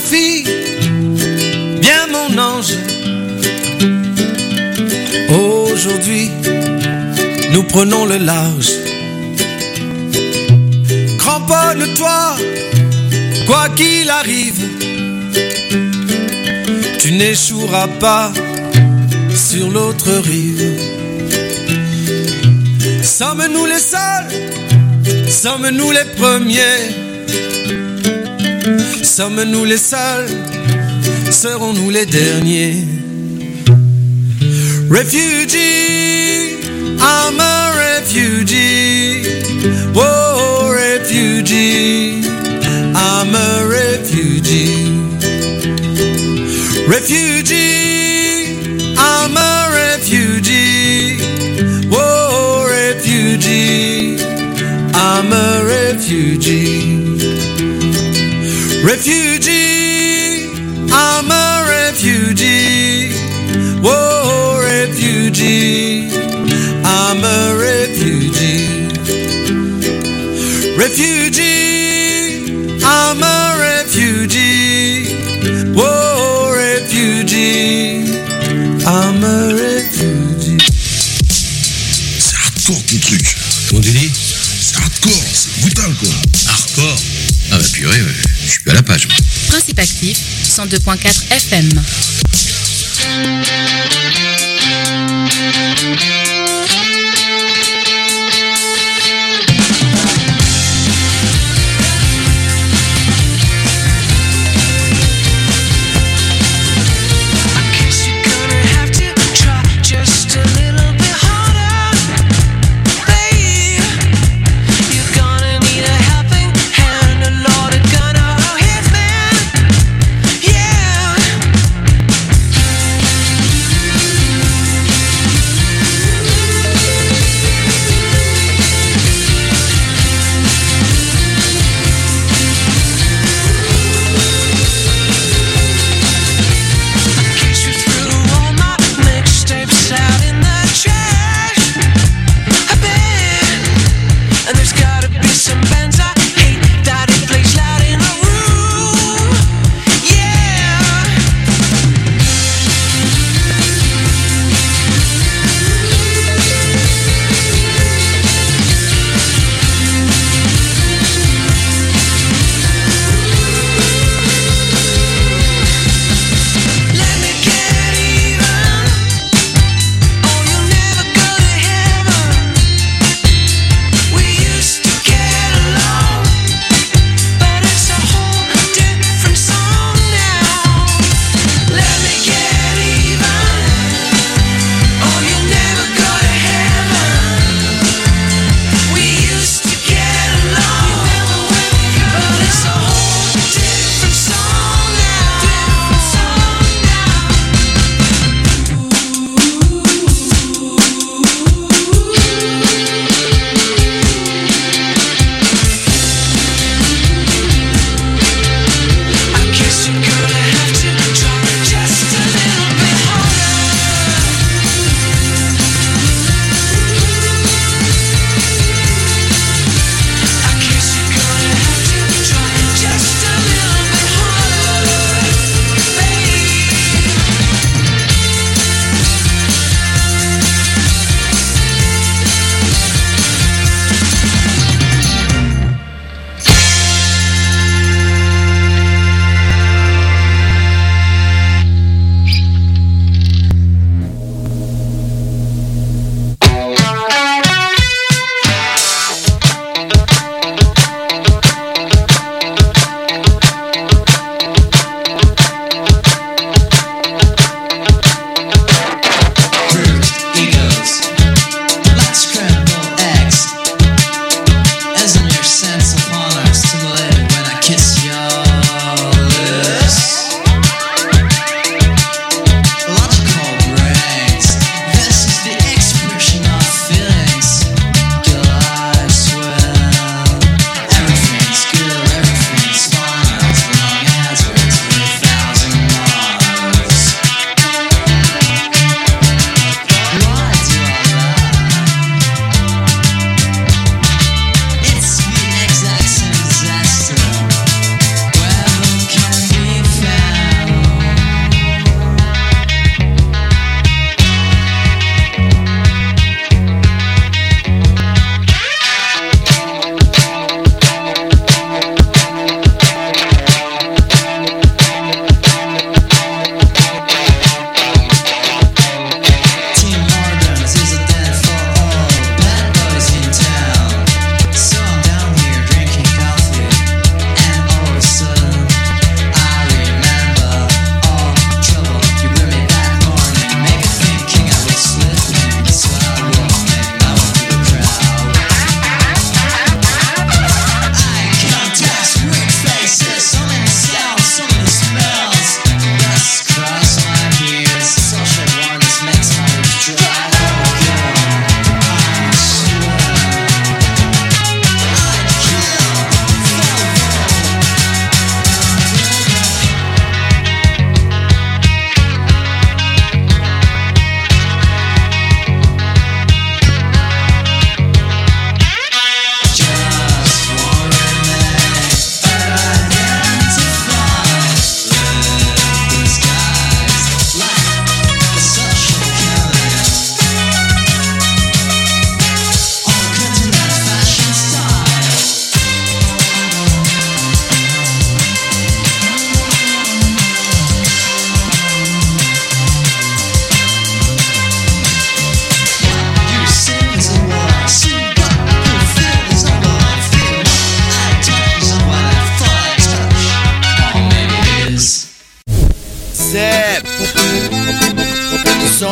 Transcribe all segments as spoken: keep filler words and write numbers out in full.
fille, viens mon ange. Aujourd'hui, nous prenons le large. Cramponne-toi, quoi qu'il arrive. Tu n'échoueras pas sur l'autre rive. Sommes-nous les seuls? Sommes-nous les premiers? Sommes-nous les seuls? Serons-nous les derniers? Refugee, I'm a refugee. Whoa, refugee, I'm a refugee. Refugee, I'm a refugee. Whoa, refugee, I'm a refugee. Refugee, I'm a refugee. Whoa, refugee, I'm a refugee. Refugee, I'm a refugee. Whoa, refugee, I'm a refugee. C'est hardcore ton truc. Comment tu dis? C'est hardcore, c'est brutal quoi. Hardcore? Ah bah purée, ouais. Je suis plus à la page. Principe actif, cent deux virgule quatre F M. Yeah.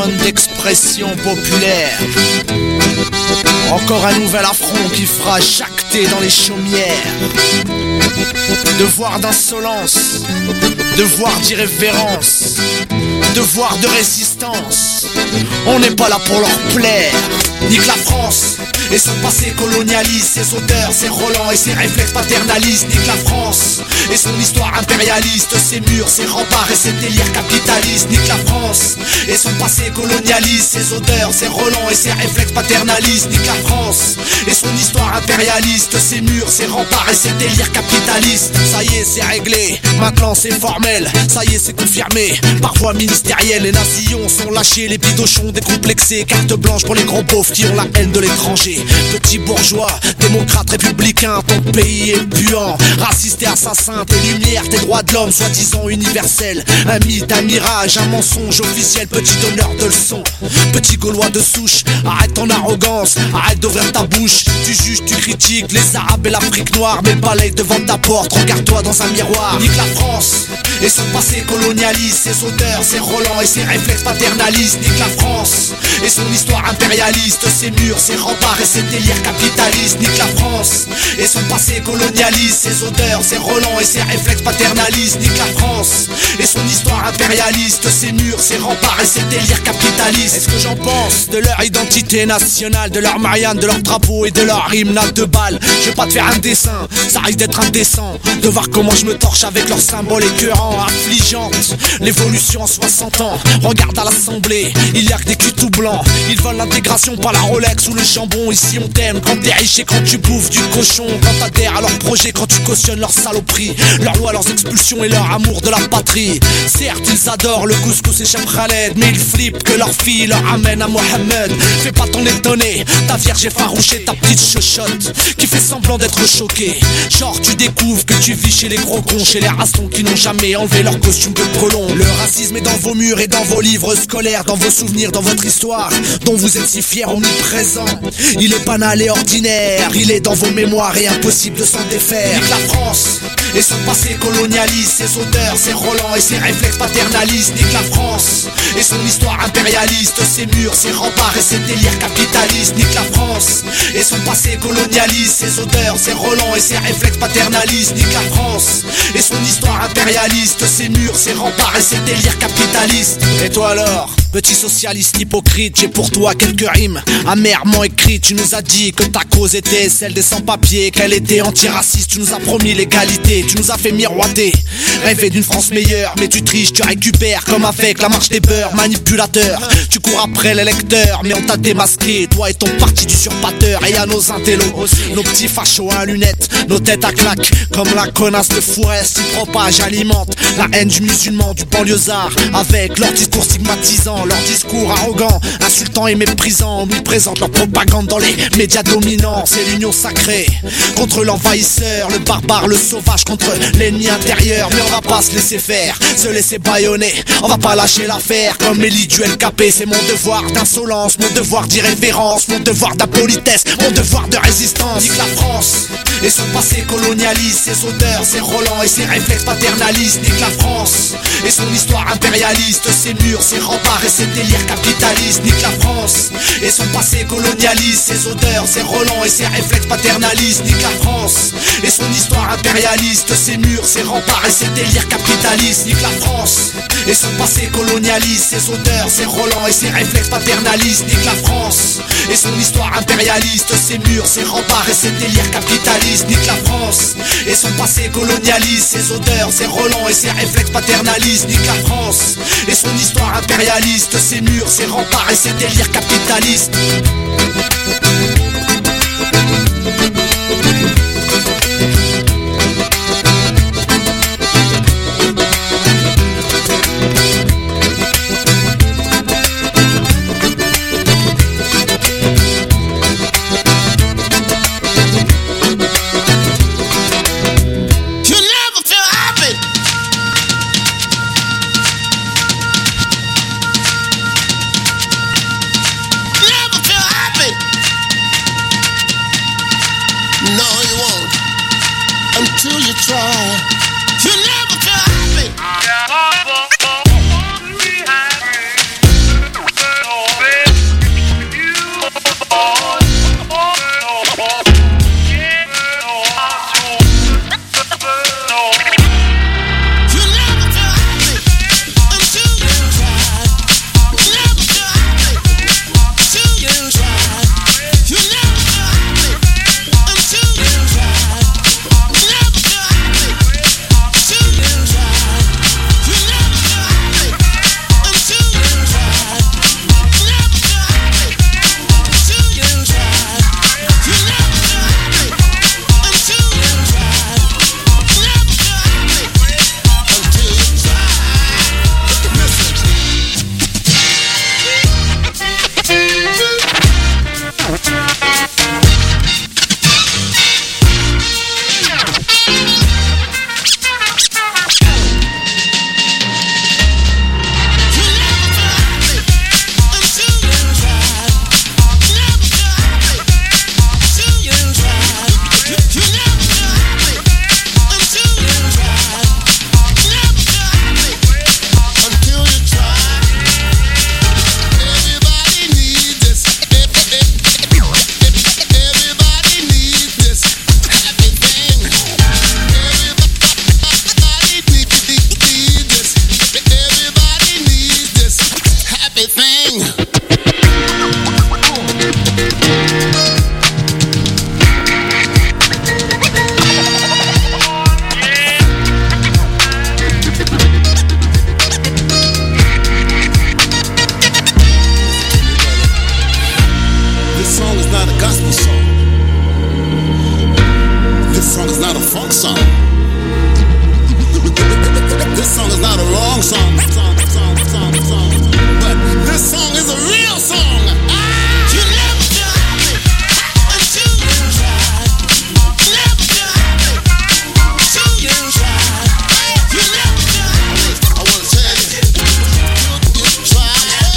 zone d'expression populaire. Encore un nouvel affront qui fera jacter dans les chaumières. Devoir d'insolence, devoir d'irrévérence, devoir de résistance. On n'est pas là pour leur plaire. Nique la France et son passé colonialiste, ses odeurs, ses relents et ses réflexes paternalistes. Nique la France et son histoire impérialiste, ses murs, ses remparts et ses délires capitalistes. Nique la France et son passé colonialiste, ses odeurs, ses relents et ses réflexes paternalistes. Nique la France et son histoire impérialiste, ses murs, ses remparts et ses délires capitalistes. Ça y est, c'est réglé, maintenant c'est formel. Ça y est, c'est confirmé, par voie ministérielle. Les nazillons sont lâchés, les bidochons décomplexés. Carte blanche pour les gros beaufs qui ont la haine de l'étranger. Petits bourgeois, démocrates républicains, ton pays est puant. Raciste et assassin, tes lumières, tes droits de l'homme, soi-disant universels. Un mythe, un mirage, un mensonge officiel. Petit donneur de leçons, petit gaulois de souche. Arrête ton arrogance, arrête d'ouvrir ta bouche. Tu juges, tu critiques les arabes et l'Afrique noire. Mais balaye devant ta porte, regarde-toi dans un miroir. Nique la France et son passé colonialiste, ses odeurs, ses relents et ses réflexes paternalistes. Nique la France et son histoire impérialiste, ses murs, ses remparts et ses délires capitalistes. Nique la France et son passé colonialiste, ses odeurs, ses relents et ses réflexes paternalistes. Nique la France et son histoire impérialiste, ses murs, ses remparts et ses délires capitalistes. Est-ce que j'en pense de leur identité nationale, de leur Marianne, de leur drapeau et de leur hymne à deux balles? Je vais pas te faire un dessin, ça risque d'être indécent de voir comment je me torche avec leurs symboles écœurants, affligeantes. L'évolution en soixante ans, regarde à l'Assemblée, il y a que des culs tout blancs. Ils veulent l'intégration par la Rolex ou le jambon. Ici on t'aime quand t'es riche et quand tu bouffes du cochon, quand t'adhères à leurs projets, quand tu cautionnes leurs saloperies, leurs lois, leurs expulsions et leur amour de la patrie. Certes ils adorent le couscous et Chef Khaled, mais ils flippent que leur fille leur amène à Mohamed. Fais pas ton étonné, ta vierge effarouchée, ta petite chochotte qui fait semblant d'être choquée. Genre tu découvres que tu vis chez les gros cons, chez les rastons qui n'ont jamais enlevé leur costume de prolong. Le racisme est dans vos murs et dans vos livres scolaires, dans vos souvenirs, dans votre histoire dont vous êtes si fiers omniprésents. Il est banal et ordinaire, il est dans vos mémoires et impossible de s'en défaire. Nique la France et son passé colonialiste, ses odeurs, ses relents et ses réflexes paternalistes. Nique la France et son histoire impérialiste, ses murs, ses remparts et ses délires capitalistes. Nique la France et son passé colonialiste, ses odeurs, ses relents et ses réflexes paternalistes. Nique la France et son histoire impérialiste, ses murs, ses remparts et ses délires capitalistes. Et toi alors, petit socialiste hypocrite, j'ai pour toi quelques rimes amèrement écrites. Tu nous as dit que ta cause était celle des sans-papiers, qu'elle était antiraciste, tu nous as promis l'égalité, tu nous as fait miroiter, rêver d'une France meilleure. Mais tu triches, tu récupères comme avec la marche des beurs. Manipulateur, tu cours après les lecteurs, mais on t'a démasqué, toi et ton parti du surpateur. Et à nos intellos, nos petits fachos à lunettes, nos têtes à claques, comme la connasse de Fourest, ils propagent, alimentent la haine du musulman, du banlieusard, avec leur discours stigmatisant, leur discours arrogant, insultant et méprisant. Nous présentent leur propagande dans les médias dominants. C'est l'union sacrée contre l'envahisseur, le barbare, le sauvage contre l'ennemi intérieur. Mais on va pas se laisser faire, se laisser bâillonner, on va pas lâcher l'affaire comme Elie du L K P. C'est mon devoir d'insolence, mon devoir d'irrévérence, mon devoir d'impolitesse, mon devoir de résistance. Nique la France et son passé colonialiste, ses odeurs, ses relents et ses réflexes paternalistes. Nique la France et son histoire impérialiste, ses murs, ses remparts et ses délires capitalistes. Nique la France et son passé colonialiste, ses odeurs, ses relents et ses réflexes paternalistes. Nique la France et son histoire impérialiste, ses murs, ses remparts et ses délires capitalistes. Nique la France et son passé colonialiste, ses odeurs, ses relents et ses réflexes paternalistes. Nique la France et son histoire impérialiste, ses murs, ses remparts et ses délires capitalistes. Nique la France et son passé colonialiste, ses odeurs, ses relents et ses réflexes paternalistes. Nique la France et son histoire impérialiste, ses murs, ses remparts et ses délires capitalistes. rock song. This song is not a wrong song, song, song, song, song. But this song is a real song. Ah! You never feel happy until you try. Never feel happy until you try. You never feel happy. I want to tell you, you, you try.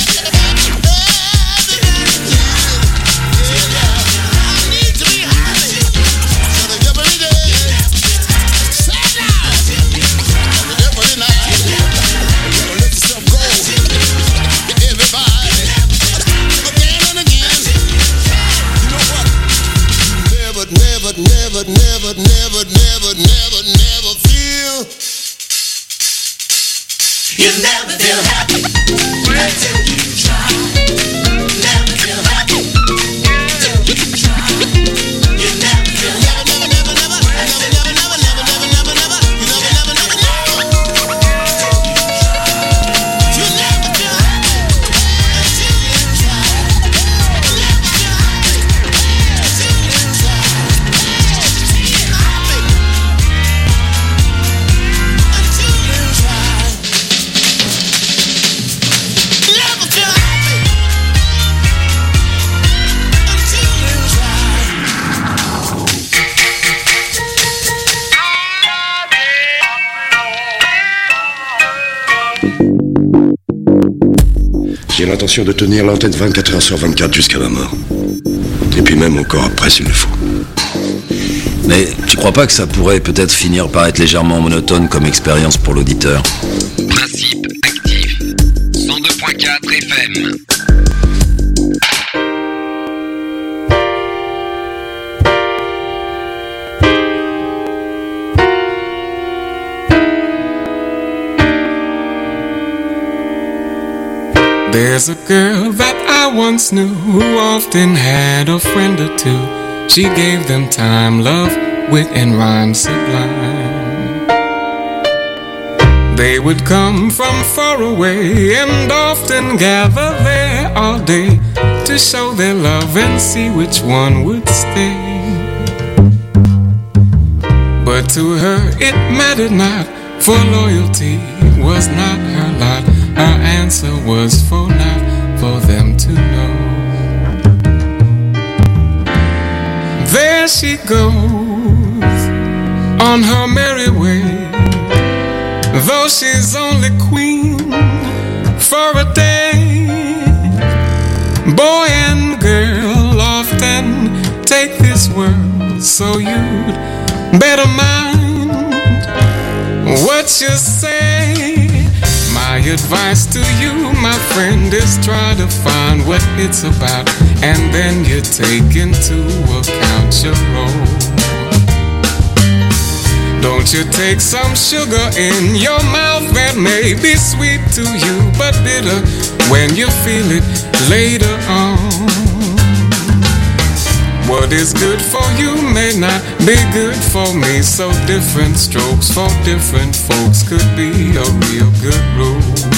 Never, never, never, never, never, never feel. You never feel happy until you try. Never feel happy until you try. You never feel happy. Never, never, never, never, never, never, never, never, never, never. You never, never, never, never. You never feel happy until you try. Never feel happy until you try. J'ai l'intention de tenir l'entête vingt-quatre heures sur vingt-quatre jusqu'à ma mort. Et puis même encore après s'il le faut. Mais tu crois pas que ça pourrait peut-être finir par être légèrement monotone comme expérience pour l'auditeur? Principe actif. cent deux point quatre F M. There's a girl that I once knew who often had a friend or two. She gave them time, love, wit, and rhyme sublime. They would come from far away and often gather there all day to show their love and see which one would stay. But to her it mattered not, for loyalty was not her lot. Her answer was for not for them to know. There she goes on her merry way, though she's only queen for a day. Boy and girl often take this world, so you'd better mind what you say. My advice to you, my friend, is try to find what it's about, and then you take into account your role. Don't you take some sugar in your mouth that may be sweet to you, but bitter when you feel it later on. What is good for you may not be good for me, so different strokes for different folks could be a real good rule.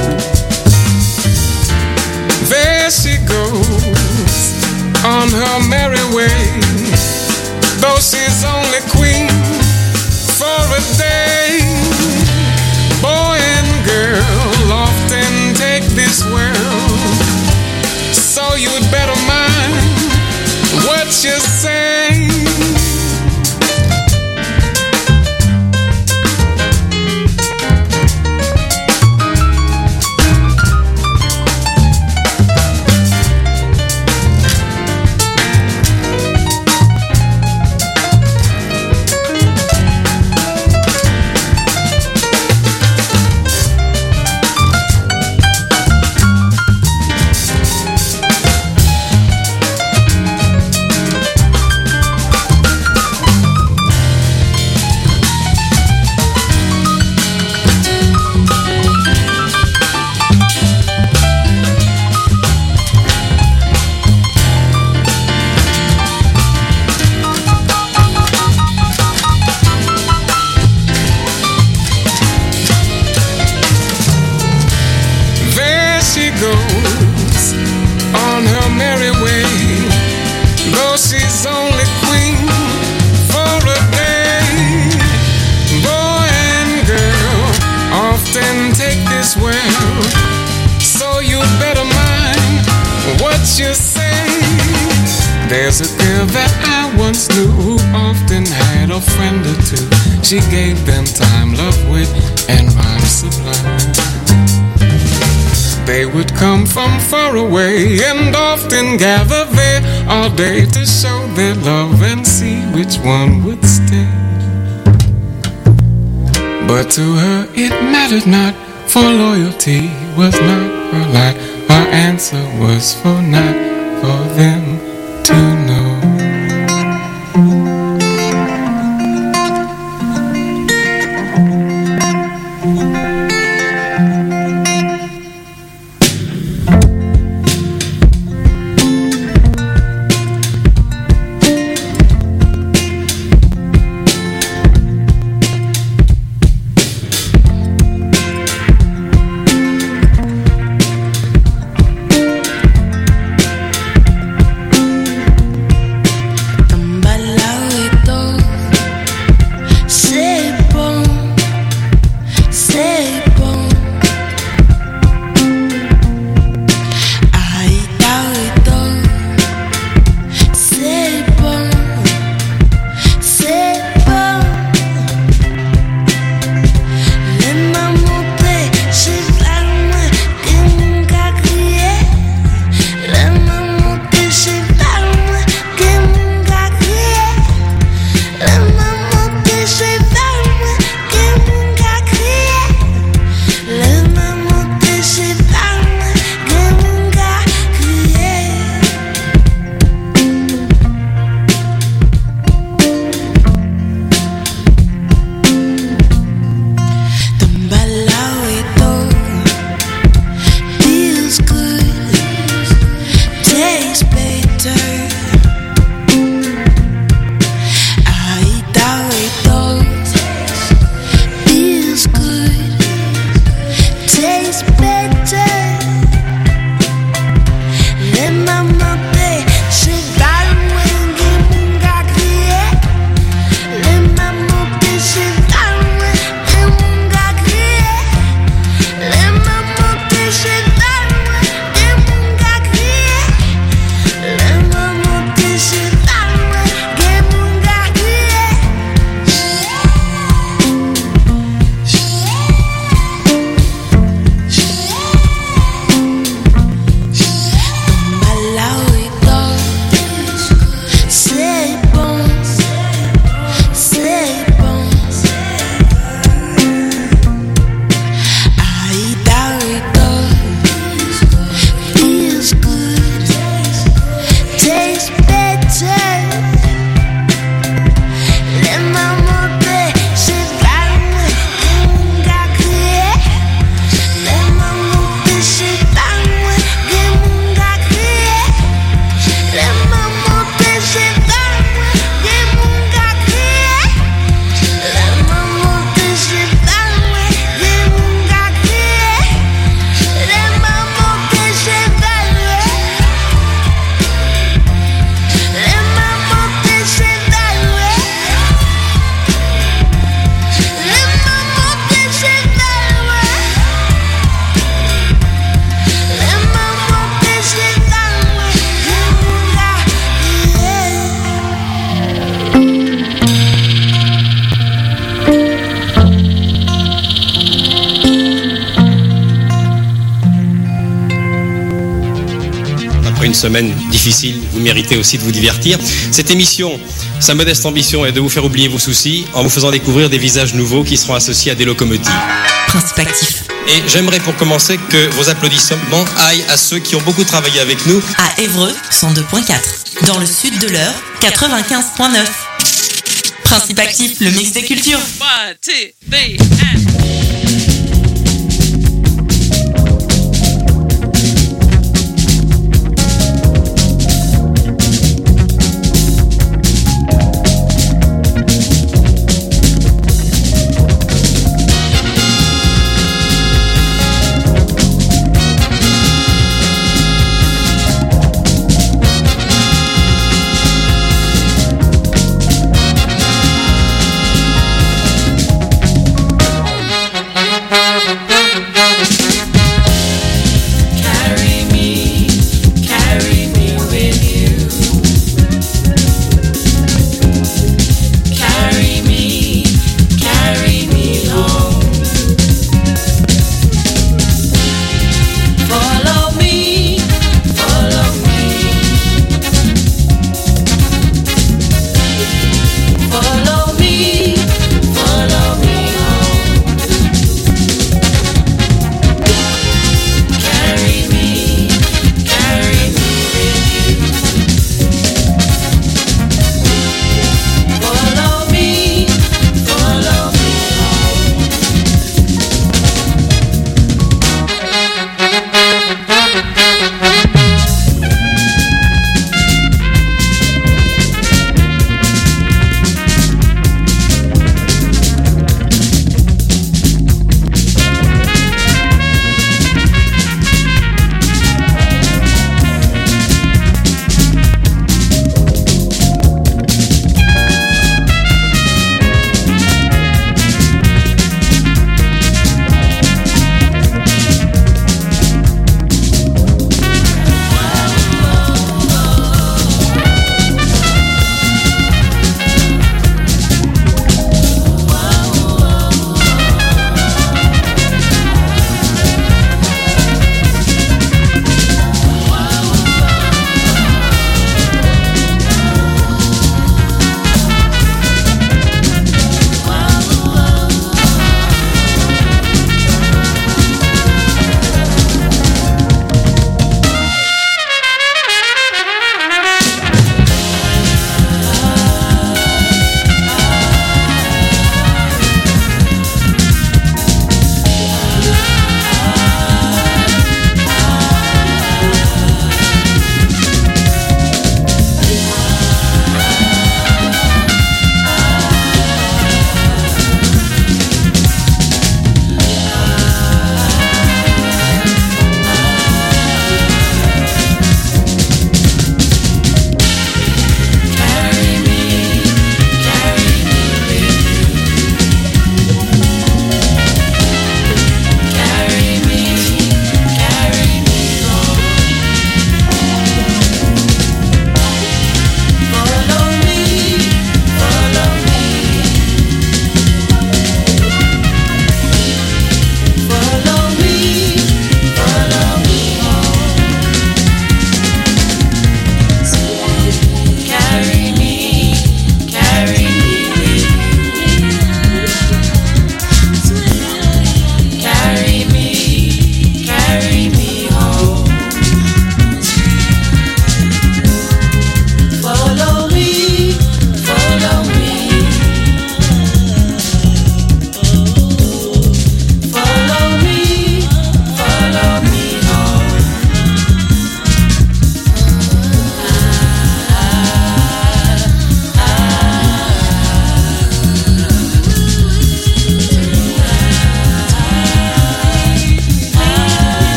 There she goes on her merry way, though she's only queen for a day. Boy and girl often take this world, so you'd better mind what you say. as well. So you better mind what you say. There's a girl that I once knew who often had a friend or two. She gave them time, love, wit, and rhyme sublime. They would come from far away and often gather there all day to show their love and see which one would stay. But to her it mattered not, for loyalty was not her lot. Her answer was for not for them to know. Semaine difficile, vous méritez aussi de vous divertir. Cette émission, sa modeste ambition est de vous faire oublier vos soucis en vous faisant découvrir des visages nouveaux qui seront associés à des locomotives. Principe actif. Et j'aimerais pour commencer que vos applaudissements aillent à ceux qui ont beaucoup travaillé avec nous. À Évreux, cent deux point quatre. Dans le sud de l'Eure, quatre-vingt-quinze point neuf. Principe actif, le mix des cultures. One, two, three, and... for